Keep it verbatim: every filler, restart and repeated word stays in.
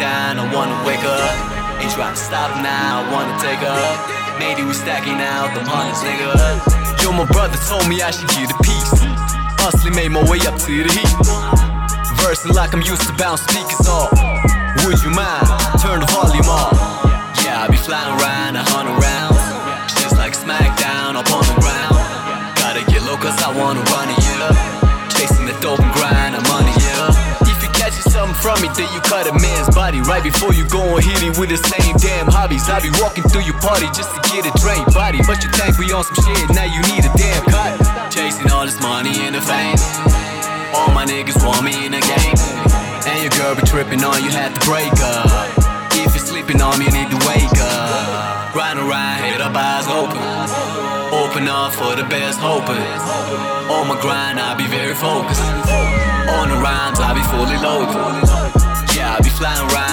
down, I wanna wake up. Ain't trying to stop now, I wanna take up. Maybe we stacking out the hundreds, nigga. Yo, my brother told me I should get a piece. Hustling made my way up to the heat. Versing like I'm used to bounce speakers off. Would you mind? Turn the volume off. Yeah, I be flying around a hundred rounds, just like Smackdown up on the ground. Gotta get low cause I wanna run it, yeah. Chasing the dope and grind, I'm money, yeah. If you catching something from me, then you cut a man's body. Right before you go and hit him with the same damn hobbies. I be walking through your party just to get a drained body, but you think we on some shit, now you need a damn cut. Chasing all this money and the fame. All my niggas want me in the game. And your girl be tripping on you, had to break up. If you're sleeping on me, you need to wake up. Grind around, head up, eyes open. Open up for the best hoping. On my grind, I be very focused. On the rhymes, I be fully loaded. Yeah, I be flying around